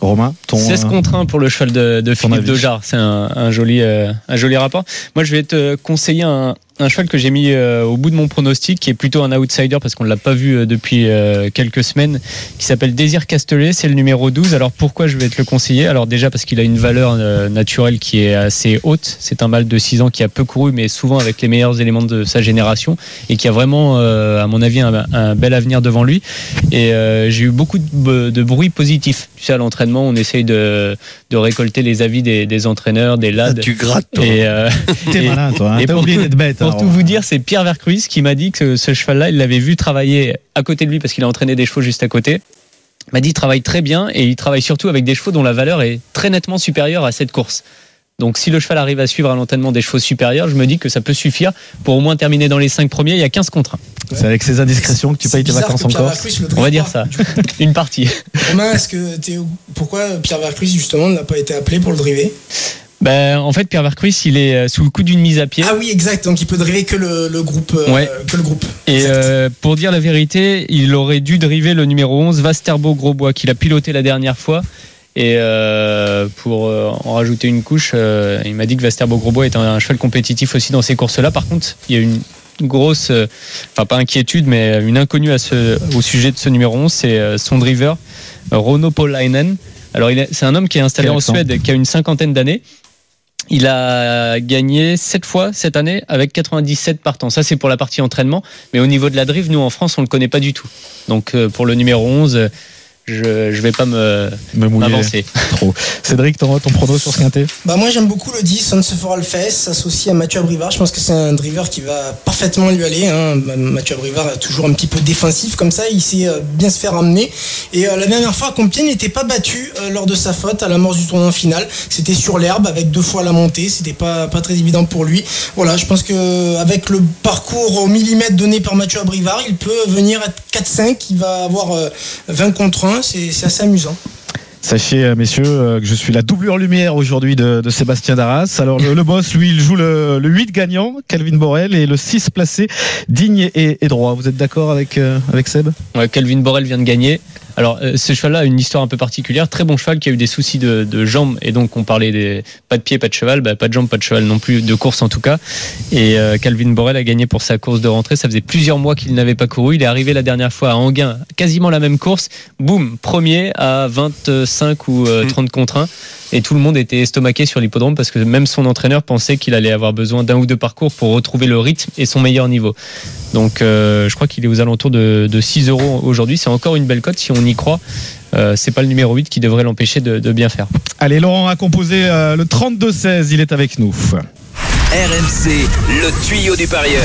Romain, 16 contre 1 pour le cheval de Philippe Dojard. C'est un joli rapport. Moi, je vais te conseiller un cheval que j'ai mis au bout de mon pronostic, qui est plutôt un outsider parce qu'on ne l'a pas vu depuis quelques semaines, qui s'appelle Désir Castellet. C'est le numéro 12. Alors pourquoi je vais te le conseiller? Alors déjà parce qu'il a une valeur naturelle qui est assez haute. C'est un mâle de 6 ans qui a peu couru, mais souvent avec les meilleurs éléments de sa génération, et qui a vraiment, à mon avis, un bel avenir devant lui. Et j'ai eu beaucoup de bruit positif. Tu sais, à l'entraînement, on essaye de récolter les avis des entraîneurs, des lads. Tu grattes, toi. T'es malin, toi. T'as oublié d'être bête. Pour tout vous dire, c'est Pierre Vercruis qui m'a dit que ce cheval-là, il l'avait vu travailler à côté de lui parce qu'il a entraîné des chevaux juste à côté. Il m'a dit qu'il travaille très bien, et il travaille surtout avec des chevaux dont la valeur est très nettement supérieure à cette course. Donc si le cheval arrive à suivre à l'entraînement des chevaux supérieurs, je me dis que ça peut suffire pour au moins terminer dans les 5 premiers. Il y a 15 contre 1. C'est avec ces indiscrétions que tu payes tes vacances en Corse. On va dire ça. Une partie. Romain, pourquoi Pierre Vercruis justement n'a pas été appelé pour le driver? En fait, Pierre Vercruis, il est sous le coup d'une mise à pied. Ah oui, exact. Donc il peut driver que le groupe. Ouais. Que le groupe. Et pour dire la vérité, il aurait dû driver le numéro 11, Vasterbo Grosbois, qu'il a piloté la dernière fois. Et pour en rajouter une couche, il m'a dit que Vasterbo Grosbois est un cheval compétitif aussi dans ces courses-là. Par contre, il y a une grosse, pas inquiétude, mais une inconnue au sujet de ce numéro 11, c'est son driver, Rono Polainen. Alors c'est un homme qui est installé en Suède, qui a une 50aine d'années. Il a gagné 7 fois cette année avec 97 partants. Ça, c'est pour la partie entraînement. Mais au niveau de la drive, nous, en France, on ne le connaît pas du tout. Donc, pour le numéro 11, je vais pas m'avancer. Trop. Cédric, ton prono sur ce quintet? Moi, j'aime beaucoup le 10, On se fera le fesse, associé à Mathieu Abrivard. Je pense que c'est un driver qui va parfaitement lui aller. Mathieu Abrivard est toujours un petit peu défensif comme ça. Il sait bien se faire amener. Et la dernière fois, Compiègne n'était pas battu lors de sa faute à l'amorce du tournoi final. C'était sur l'herbe avec 2 fois la montée. C'était pas très évident pour lui. Voilà, je pense que avec le parcours au millimètre donné par Mathieu Abrivard, il peut venir être 4-5. Il va avoir 20 contre 1. C'est assez amusant. Sachez, messieurs, que je suis la doublure lumière aujourd'hui de Sébastien Darras. Alors, le boss, lui, il joue le 8 gagnant, Calvin Borel, et le 6 placé, digne et droit. Vous êtes d'accord avec Seb? Ouais, Calvin Borel vient de gagner. Alors, ce cheval-là a une histoire un peu particulière. Très bon cheval qui a eu des soucis de jambes. Et donc, on parlait des pas de pied, pas de cheval. Pas de jambes, pas de cheval non plus, de course en tout cas. Et Calvin Borel a gagné pour sa course de rentrée. Ça faisait plusieurs mois qu'il n'avait pas couru. Il est arrivé la dernière fois à Enghien, quasiment la même course. Boum, premier à 25 ou 30 contre 1. Et tout le monde était estomaqué sur l'hippodrome parce que même son entraîneur pensait qu'il allait avoir besoin d'un ou deux parcours pour retrouver le rythme et son meilleur niveau. Donc je crois qu'il est aux alentours de 6 € aujourd'hui. C'est encore une belle cote si on y croit. C'est pas le numéro 8 qui devrait l'empêcher de bien faire. Allez, Laurent a composé le 32-16. Il est avec nous. RMC, le tuyau du parieur.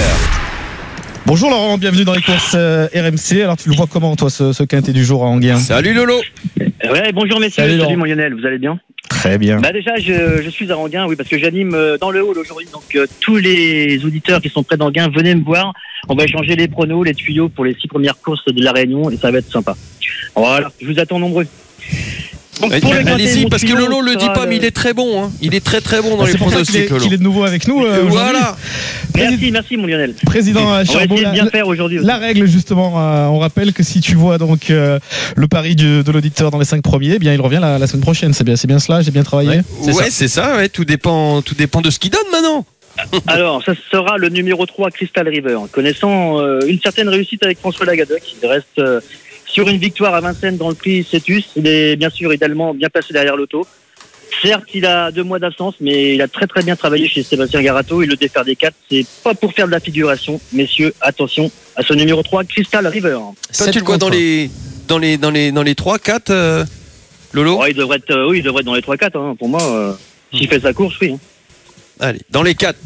Bonjour Laurent, bienvenue dans les courses RMC. Alors tu le vois comment toi ce quintet du jour à Enghien? Salut Lolo. Ouais, bonjour messieurs, salut mon Lionel, vous allez bien? Très bien. Déjà je suis à Enghien, oui, parce que j'anime dans le hall aujourd'hui, donc tous les auditeurs qui sont près d'Enghien, venez me voir. On va échanger les pronos, les tuyaux pour les 6 premières courses de la Réunion et ça va être sympa. Voilà, je vous attends nombreux. Donc, allez-y, parce que Lolo le dit pas, mais il est très bon. Hein. Il est très bon dans les pronostics. Il est de nouveau avec nous. Voilà. Merci mon Lionel. Président Charbot, on va essayer de bien faire aujourd'hui. La règle justement, on rappelle que si tu vois donc le pari de l'auditeur dans les 5 premiers, eh bien il revient la semaine prochaine. C'est bien cela. J'ai bien travaillé. Ouais, c'est ça. Ouais, tout dépend de ce qu'il donne maintenant. Alors, ça sera le numéro 3, Crystal River. Connaissant une certaine réussite avec François Lagadoc, il reste sur une victoire à Vincennes dans le prix Cetus. Il est bien sûr idéalement bien placé derrière l'auto. Certes, il a 2 mois d'absence, mais il a très très bien travaillé chez Sébastien Garato. Il le défaire des 4. C'est pas pour faire de la figuration. Messieurs, attention à ce numéro 3, Crystal River. Toi, tu le vois dans les 3, 4, Lolo? Il devrait être dans les 3, 4. Hein. Pour moi, s'il fait sa course, oui. Hein. Allez, dans les 4.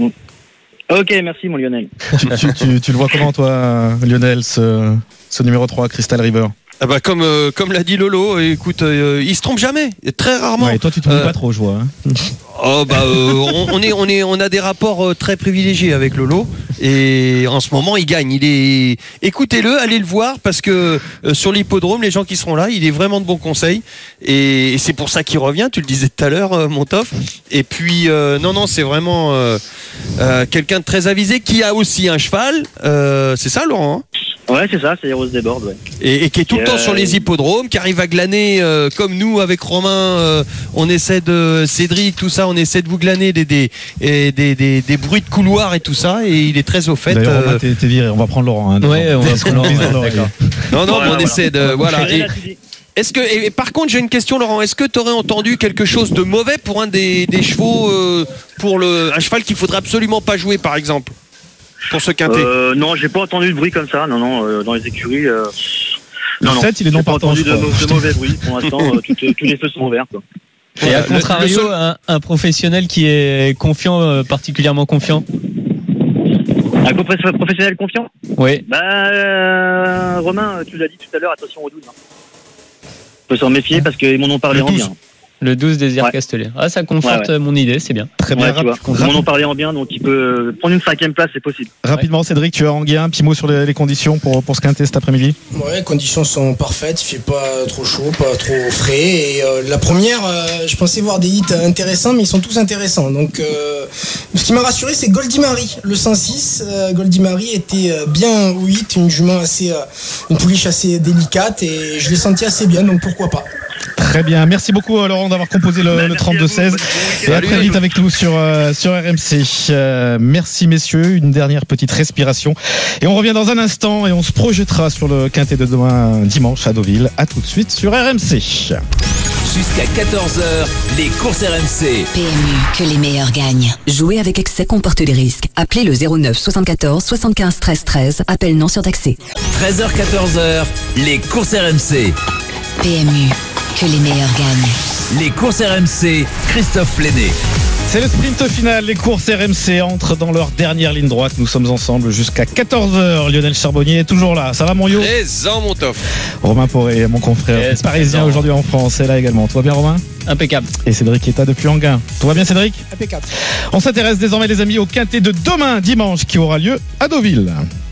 Ok, merci mon Lionel. tu le vois comment toi, Lionel, ce numéro 3, Crystal River? Ah bah comme l'a dit Lolo, écoute, il se trompe jamais, très rarement. Ouais, et toi tu te trompes pas trop, je vois. Hein. Oh bah on a des rapports très privilégiés avec Lolo et en ce moment il gagne. Écoutez-le, allez le voir parce que sur l'hippodrome, les gens qui seront là, il est vraiment de bons conseils et c'est pour ça qu'il revient. Tu le disais tout à l'heure, mon Toff. Et puis non, c'est vraiment quelqu'un de très avisé qui a aussi un cheval. C'est ça, Laurent? Hein? Ouais, c'est ça, c'est Heroes des Boards, ouais. Et qui est tout le temps sur les hippodromes, qui arrive à glaner, comme nous avec Romain, on essaie de Cédric, tout ça, on essaie de vous glaner des bruits de couloir et tout ça, et il est très au fait. D'ailleurs, Romain, t'es viré, on va prendre Laurent. Hein, ouais, on va prendre Laurent. D'accord. Non, on essaie de voilà. Est-ce que et par contre, j'ai une question, Laurent. Est-ce que tu aurais entendu quelque chose de mauvais pour un des chevaux, pour un cheval qu'il faudrait absolument pas jouer, par exemple? Pour ce quintet. Non, j'ai pas entendu de bruit comme ça. Non, dans les écuries. Le 7, il est non partant. J'ai pas entendu de mauvais bruit. Pour l'instant, tous les feux sont ouverts. Quoi. Et à contrario, un professionnel qui est confiant, particulièrement confiant. Un professionnel confiant? Oui. Romain, tu l'as dit tout à l'heure, attention au 12. On peut s'en méfier parce qu'ils m'en ont parlé en bien. Le 12 Désir Castellet. Ah, ça conforte mon idée, c'est bien. Très bien. Ils m'en ont parlé en bien, donc il peut prendre une 5e place, c'est possible. Rapidement, Cédric, tu as Anguien, un petit mot sur les conditions pour ce quintet cet après-midi? Ouais, les conditions sont parfaites, il fait pas trop chaud, pas trop frais. Et la première, je pensais voir des hits intéressants, mais ils sont tous intéressants. Donc, ce qui m'a rassuré, c'est Goldie Marie, le 106. Goldie Marie était bien au hit, une jument une pouliche assez délicate, et je l'ai senti assez bien, donc pourquoi pas. Très bien, merci beaucoup Laurent d'avoir composé le 32-16 et à très vite avec nous sur RMC. Merci messieurs, une dernière petite respiration et on revient dans un instant et on se projettera sur le quintet de demain dimanche à Deauville. À tout de suite sur RMC. Jusqu'à 14h, les courses RMC. PMU, que les meilleurs gagnent. Jouer avec excès comporte des risques. Appelez le 09 74 75 13 13. Appel non surtaxé. 13h, 14h, les courses RMC. PMU, que les meilleurs gagnent. Les courses RMC, Christophe Pléné. C'est le sprint final, les courses RMC entrent dans leur dernière ligne droite. Nous sommes ensemble jusqu'à 14h. Lionel Charbonnier est toujours là. Ça va mon yo? Présent mon tof. Romain Poré, mon confrère parisien aujourd'hui en France, est là également. Tout va bien Romain? Impeccable. Et Cédric Etta depuis Anguin. Tout va bien Cédric? Impeccable. On s'intéresse désormais les amis au quintet de demain dimanche qui aura lieu à Deauville.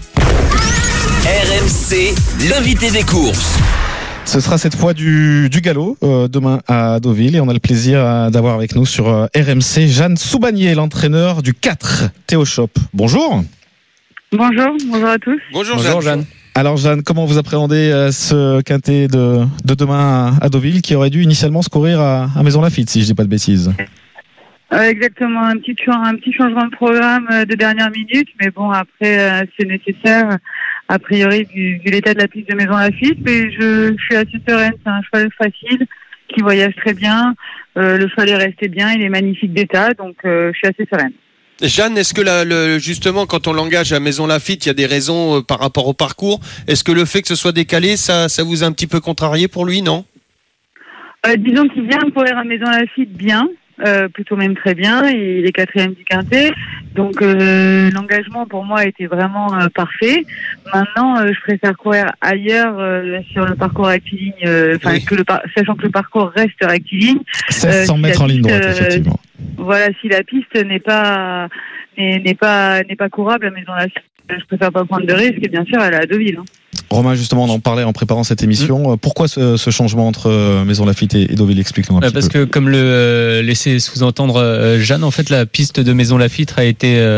RMC, l'invité des courses. Ce sera cette fois du galop demain à Deauville et on a le plaisir d'avoir avec nous sur RMC Jeanne Soubagnier, l'entraîneur du 4 Théo Shop. Bonjour. Bonjour à tous. Bonjour Jeanne. Alors Jeanne, comment vous appréhendez ce quintet de demain à Deauville qui aurait dû initialement se courir à Maison Lafitte si je dis pas de bêtises? Exactement, un petit changement de programme de dernière minute, mais bon après c'est nécessaire a priori vu l'état de la piste de Maison Lafitte, mais je suis assez sereine, c'est un cheval facile qui voyage très bien, le cheval est resté bien, il est magnifique d'état, donc je suis assez sereine. Jeanne, est-ce que justement quand on l'engage à Maison Lafitte, il y a des raisons par rapport au parcours? Est-ce que le fait que ce soit décalé, ça vous a un petit peu contrarié pour lui, non? Disons qu'il vient courir à Maison Lafitte bien. Plutôt même très bien, il est 4e du quintet, donc l'engagement pour moi était vraiment parfait. Maintenant je préfère courir ailleurs sur le parcours rectiligne, sachant que le parcours reste rectiligne. 1600 mètres en ligne droite effectivement. Voilà, si la piste n'est pas courable à Maison Lafitte, je préfère pas prendre de risque et bien sûr elle est à Deauville. Romain, justement, on en parlait en préparant cette émission. Pourquoi ce changement entre Maison Lafitte et Deauville? Explique-nous un petit peu. Parce que, comme le laissait sous-entendre Jeanne, en fait, la piste de Maison Lafitte a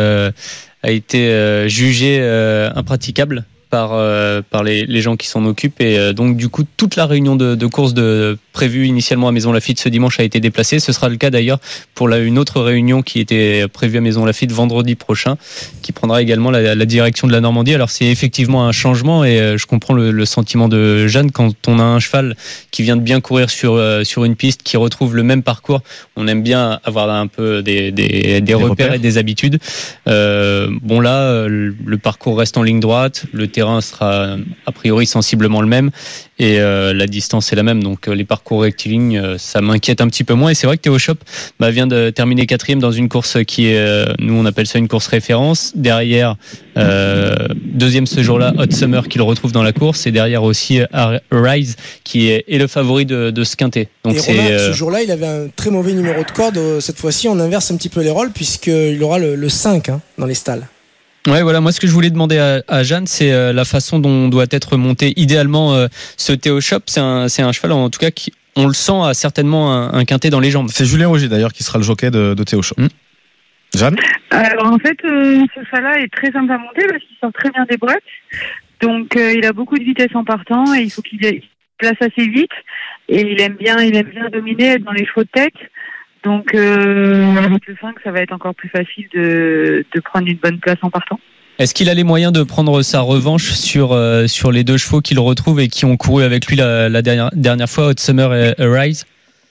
été jugée impraticable par les gens qui s'en occupent et donc du coup toute la réunion de course prévue initialement à Maison Lafitte ce dimanche a été déplacée. Ce sera le cas d'ailleurs pour une autre réunion qui était prévue à Maison Lafitte vendredi prochain, qui prendra également la direction de la Normandie. Alors c'est effectivement un changement et je comprends le sentiment de Jeanne quand on a un cheval qui vient de bien courir sur une piste, qui retrouve le même parcours. On aime bien avoir un peu des repères et des habitudes. Bon là, le parcours reste en ligne droite, le terrain sera a priori sensiblement le même et la distance est la même, donc les parcours rectilignes ça m'inquiète un petit peu moins. Et c'est vrai que Théo Shop vient de terminer 4e dans une course qui est nous on appelle ça une course référence. Derrière deuxième ce jour-là Hot Summer qui le retrouve dans la course et derrière aussi Rise qui est le favori de ce quintet. Donc et Romain, ce jour-là il avait un très mauvais numéro de corde. Cette fois-ci on inverse un petit peu les rôles puisqu'il aura le 5 dans les stalles. Ouais, voilà. Moi, ce que je voulais demander à Jeanne, c'est la façon dont doit être monté idéalement ce Théo Shop. C'est un cheval, en tout cas, qui, on le sent, a certainement un quintet dans les jambes. C'est Julien Auger d'ailleurs qui sera le jockey de Théo Shop. Jeanne? Alors en fait, ce cheval-là est très simple à monter parce qu'il sort très bien des boîtes. Donc il a beaucoup de vitesse en partant et il faut qu'il place assez vite. Et il aime bien dominer, être dans les chevaux de tête. Donc avec le 5, ça va être encore plus facile de prendre une bonne place en partant. Est-ce qu'il a les moyens de prendre sa revanche sur les 2 chevaux qu'il retrouve et qui ont couru avec lui la dernière fois, Hot Summer et Arise?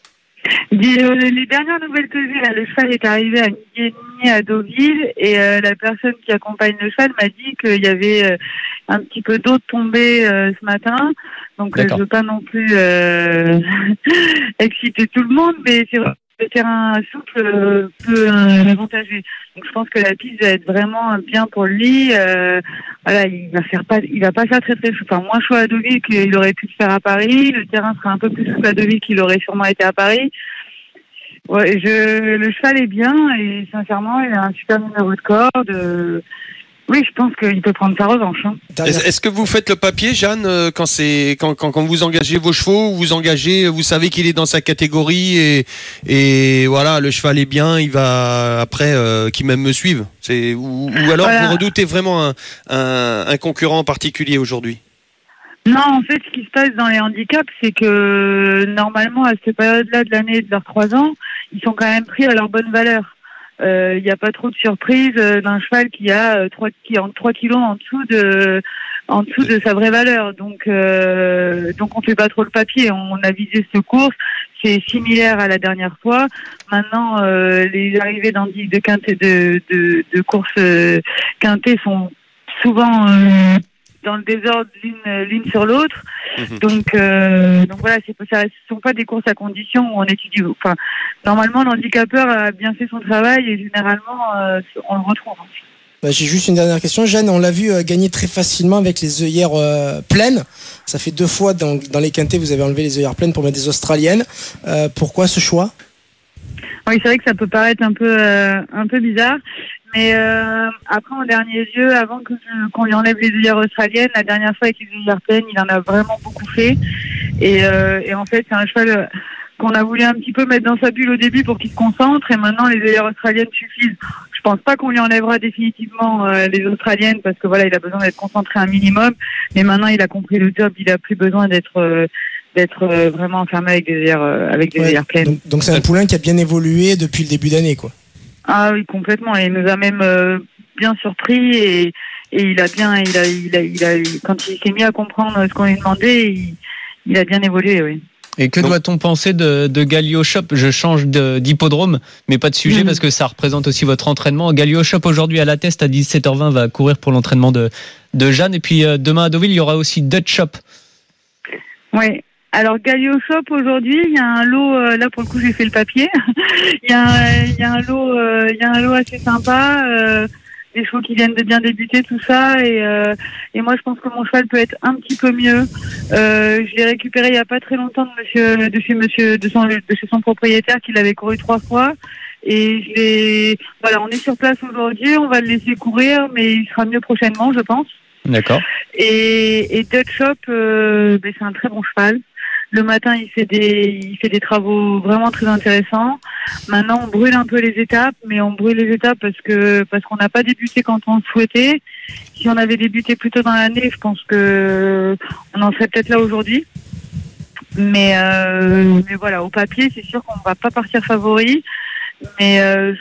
Les dernières nouvelles que j'ai, le cheval est arrivé à 12h30 à Deauville et la personne qui accompagne le cheval m'a dit qu'il y avait un petit peu d'eau tombée ce matin. Donc je ne veux pas non plus exciter tout le monde, mais c'est vrai que le terrain souple peut l'avantager. Donc je pense que la piste va être vraiment bien pour lui. Voilà, il va pas faire très moins chaud à Deauville qu'il aurait pu le faire à Paris. Le terrain sera un peu plus souple à Deauville qu'il aurait sûrement été à Paris. Ouais, le cheval est bien et sincèrement, il a un super numéro de corde. Oui, je pense qu'il peut prendre sa revanche. Hein. Est-ce que vous faites le papier, Jeanne, quand vous engagez vos chevaux, vous savez qu'il est dans sa catégorie et voilà, le cheval est bien, il va après qu'il même me suive. Ou alors voilà. Vous redoutez vraiment un concurrent en particulier aujourd'hui? Non, en fait, ce qui se passe dans les handicaps, c'est que normalement, à cette période-là de l'année de leurs 3 ans, ils sont quand même pris à leur bonne valeur. Il n'y a pas trop de surprise d'un cheval qui a 3 kilos en dessous de sa vraie valeur. Donc on fait pas trop le papier. On a visé cette course. C'est similaire à la dernière fois. Maintenant, les arrivées de quintet de courses quintet sont souvent dans le désordre l'une sur l'autre. Donc voilà, ce sont pas des courses à condition où on étudie. Enfin, normalement, l'handicapeur a bien fait son travail et généralement, on le retrouve. J'ai juste une dernière question. Jeanne, on l'a vu gagner très facilement avec les œillères pleines. Ça fait 2 fois dans les quintets, vous avez enlevé les œillères pleines pour mettre des australiennes. Pourquoi ce choix? Oui, c'est vrai que ça peut paraître un peu bizarre. Mais après, en dernier lieu, avant qu'on lui enlève les œillères australiennes, la dernière fois avec les œillères pleines, il en a vraiment beaucoup fait. Et en fait, c'est un cheval qu'on a voulu un petit peu mettre dans sa bulle au début pour qu'il se concentre. Et maintenant, les œillères australiennes suffisent. Je pense pas qu'on lui enlèvera définitivement les australiennes parce que voilà, il a besoin d'être concentré un minimum. Mais maintenant, il a compris le job. Il a plus besoin d'être vraiment enfermé avec des œillères pleines. Donc c'est un poulain qui a bien évolué depuis le début d'année, quoi. Ah oui, complètement. Et il nous a même bien surpris et il a quand il s'est mis à comprendre ce qu'on lui demandait, il a bien évolué, oui. Et que doit-on penser de Galio Shop? Je change d'hippodrome, mais pas de sujet parce que ça représente aussi votre entraînement. Galio Shop aujourd'hui à la Teste à 17h20 va courir pour l'entraînement de Jeanne. Et puis demain à Deauville, il y aura aussi Dutch Shop. Oui. Alors Galio Shop aujourd'hui, il y a un lot là pour le coup j'ai fait le papier. Il y a un lot assez sympa, des chevaux qui viennent de bien débuter, tout ça et moi je pense que mon cheval peut être un petit peu mieux. Je l'ai récupéré il y a pas très longtemps de chez son propriétaire qui l'avait couru 3 fois et on est sur place aujourd'hui, on va le laisser courir mais il sera mieux prochainement je pense. D'accord. Et Dutch Shop c'est un très bon cheval. Le matin, il fait des travaux vraiment très intéressants. Maintenant, on brûle un peu les étapes, mais on brûle les étapes parce qu'on n'a pas débuté quand on le souhaitait. Si on avait débuté plus tôt dans l'année, je pense que on en serait peut-être là aujourd'hui. Mais voilà, au papier, c'est sûr qu'on va pas partir favori. Mais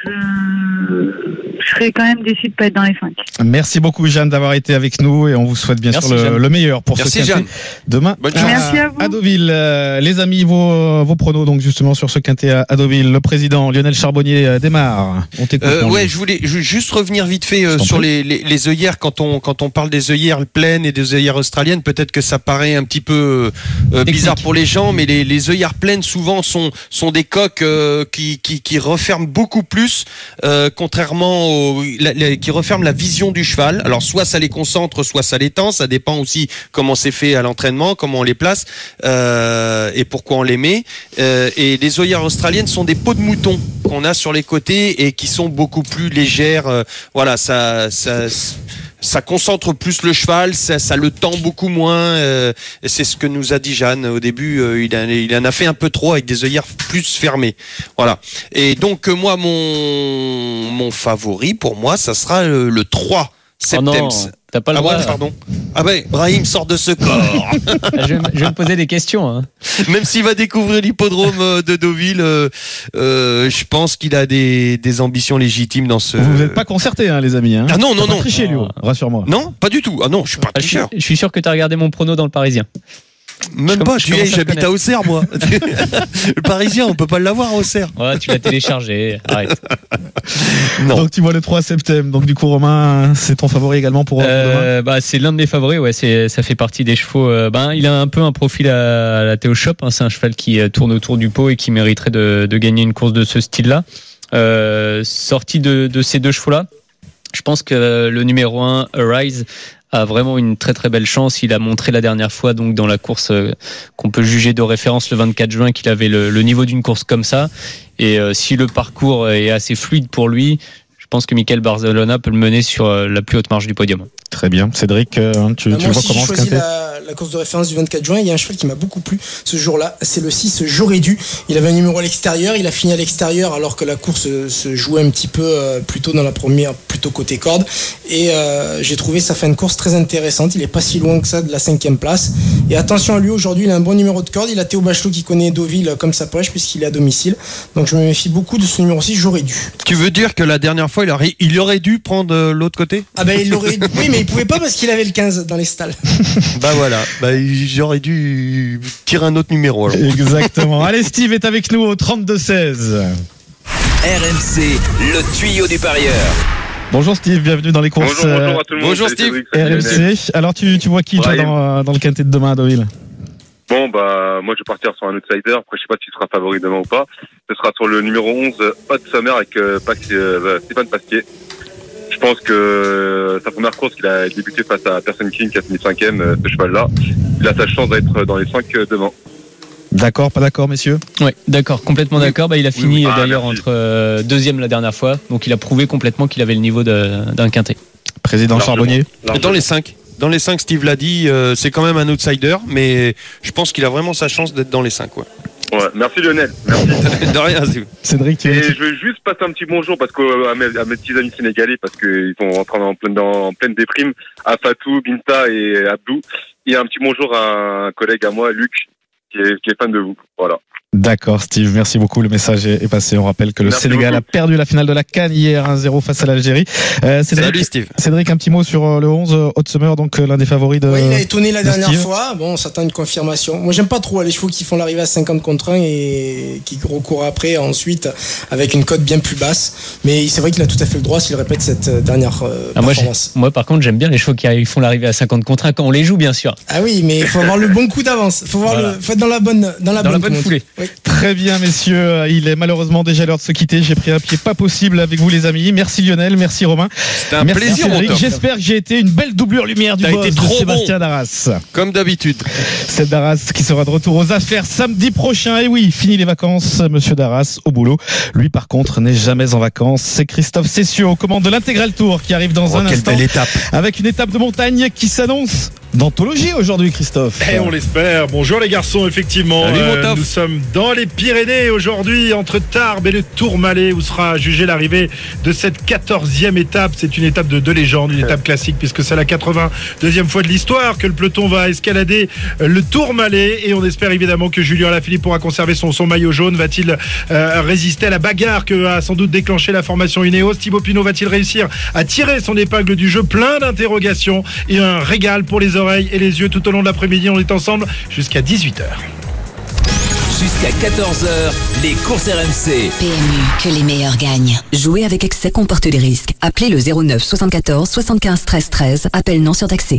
je serais quand même déçu de pas être dans les 5. Merci beaucoup Jeanne d'avoir été avec nous et on vous souhaite bien sûr le meilleur pour ce quintet demain à Deauville. Les amis, vos pronos donc justement sur ce quintet à Deauville. Le président Lionel Charbonnier démarre. On t'écoute. Je voulais juste revenir vite fait sur les œillères quand on parle des œillères pleines et des œillères australiennes. Peut-être que ça paraît un petit peu bizarre pour les gens, mais les œillères pleines souvent sont des coques qui referment beaucoup plus, contrairement qui referment la vision du cheval. Alors soit ça les concentre, soit ça les tend. Ça dépend aussi comment c'est fait à l'entraînement, comment on les place et pourquoi on les met. Et les œillères australiennes sont des peaux de mouton qu'on a sur les côtés et qui sont beaucoup plus légères. Voilà, ça concentre plus le cheval, ça le tend beaucoup moins. C'est ce que nous a dit Jeanne au début. Il en a fait un peu trop avec des œillères plus fermées. Voilà. Et donc moi, mon favori pour moi, ça sera le 3. Septems. Oh non, t'as pas le droit. Ouais, pardon. Ah ouais, Brahim sort de ce corps. Je vais me poser des questions. Hein. Même s'il va découvrir l'hippodrome de Deauville, je pense qu'il a des ambitions légitimes dans ce. Vous n'êtes pas concertés, hein, les amis. Hein. Ah non, non, T'as non. pas triché, Léo, rassure-moi. Non, pas du tout. Ah non, je suis pas tricheur. Je suis sûr que t'as regardé mon prono dans le Parisien. Même pas, j'habite à Auxerre, moi. Le Parisien, on peut pas l'avoir à Auxerre. Ouais, tu l'as téléchargé, arrête. Non. Donc tu vois le 3 septembre. Donc du coup, Romain, c'est ton favori également pour demain. C'est l'un de mes favoris, ouais, ça fait partie des chevaux. Il a un peu un profil à la Théo Shop, hein, c'est un cheval qui tourne autour du pot et qui mériterait de gagner une course de ce style-là. Sorti de ces deux chevaux-là, je pense que le numéro 1, Arise, a vraiment une très très belle chance. Il a montré la dernière fois, donc dans la course qu'on peut juger de référence le 24 juin, qu'il avait le niveau d'une course comme ça. Et si le parcours est assez fluide pour lui, je pense que Michael Barcelona peut le mener sur la plus haute marge du podium. Très bien. Cédric, tu vois comment se quinter la course de référence du 24 juin, il y a un cheval qui m'a beaucoup plu ce jour-là, c'est le 6 J'aurais dû. Il avait un numéro à l'extérieur, il a fini à l'extérieur alors que la course se jouait un petit peu plutôt dans la première, plutôt côté corde. Et j'ai trouvé sa fin de course très intéressante. Il est pas si loin que ça de la 5e place. Et attention à lui, aujourd'hui, il a un bon numéro de corde. Il a Théo Bachelot qui connaît Deauville comme sa poche puisqu'il est à domicile. Donc je me méfie beaucoup de ce numéro 6, J'aurais dû. Tu veux dire que la dernière fois, il aurait dû prendre l'autre côté ? Ah ben il aurait. Oui, mais il pouvait pas parce qu'il avait le 15 dans les stalles. Bah voilà, j'aurais dû tirer un autre numéro alors. Exactement. Allez, Steve est avec nous au 32-16. RMC, le tuyau du parieur. Bonjour Steve, bienvenue dans les courses. Bonjour à tout le monde. Bonjour Steve. RMC. Alors tu vois qui toi, dans le quintet de demain à Deauville ? Bon, moi je vais partir sur un outsider. Après, je sais pas s'il sera favori demain ou pas. Ce sera sur le numéro 11, Hot Summer, avec Stéphane Pasquier. Je pense que sa première course qu'il a débuté face à Person King qui a fini 5e, ce cheval-là, il a sa chance d'être dans les 5 demain. D'accord, pas d'accord, messieurs ? Oui, d'accord, complètement d'accord. Il a fini d'ailleurs merci. entre deuxième la dernière fois, donc il a prouvé complètement qu'il avait le niveau d'un quintet. Président Charbonnier. Dans les 5. Dans les 5, Steve l'a dit, c'est quand même un outsider, mais je pense qu'il a vraiment sa chance d'être dans les 5. Ouais. Ouais, merci Lionel. Merci. De rien, Steve. Cédric. Et je veux juste passer un petit bonjour parce que à mes petits amis sénégalais parce qu'ils sont rentrés en pleine déprime, à Fatou, Binta et Abdou. Et un petit bonjour à un collègue à moi, Luc, qui est fan de vous. Voilà. D'accord, Steve, merci beaucoup. Le message est passé. On rappelle que le Sénégal a perdu la finale de la CAN hier 1-0 face à l'Algérie. Salut Steve. Cédric, un petit mot sur le 11 Hot Summer, donc l'un des favoris de. Oui, il a étonné la dernière Steve. fois. Bon, on s'attend à une confirmation. Moi, j'aime pas trop les chevaux qui font l'arrivée à 50 contre 1 et qui recourent après ensuite avec une cote bien plus basse. Mais c'est vrai qu'il a tout à fait le droit s'il répète cette dernière performance. Moi, par contre, j'aime bien les chevaux qui font l'arrivée à 50 contre 1 quand on les joue, bien sûr. Ah oui, mais il faut avoir le bon coup d'avance. Faut être dans la bonne foulée. Oui. Très bien, messieurs. Il est malheureusement déjà l'heure de se quitter. J'ai pris un pied pas possible avec vous, les amis. Merci Lionel, merci Romain. C'était un plaisir, Cédric. mon top. J'espère que j'ai été une belle doublure lumière du T'as boss été de trop Sébastien bon. Darras. Comme d'habitude. C'est Darras qui sera de retour aux affaires samedi prochain. Et oui, fini les vacances, monsieur Darras au boulot. Lui, par contre, n'est jamais en vacances. C'est Christophe Cessieux aux commandes de l'Intégral Tour qui arrive dans un instant. Quelle belle étape. Avec une étape de montagne qui s'annonce d'anthologie aujourd'hui, Christophe. On l'espère. Bonjour les garçons, effectivement. Salut, mon Toff. Nous sommes dans les Pyrénées aujourd'hui, entre Tarbes et le Tourmalet, où sera jugée l'arrivée de cette 14e étape. C'est une étape de légende, une étape classique, puisque c'est la 82e fois de l'histoire que le peloton va escalader le Tourmalet. Et on espère évidemment que Julien Alaphilippe pourra conserver son maillot jaune. Va-t-il résister à la bagarre que a sans doute déclenché la formation Ineos? Thibaut Pinot va-t-il réussir à tirer son épingle du jeu? Plein d'interrogations et un régal pour les oreilles et les yeux tout au long de l'après-midi. On est ensemble jusqu'à 18h. Jusqu'à 14h, les courses RMC. PMU, que les meilleurs gagnent. Jouer avec excès comporte des risques. Appelez le 09 74 75 13 13. Appel non surtaxé.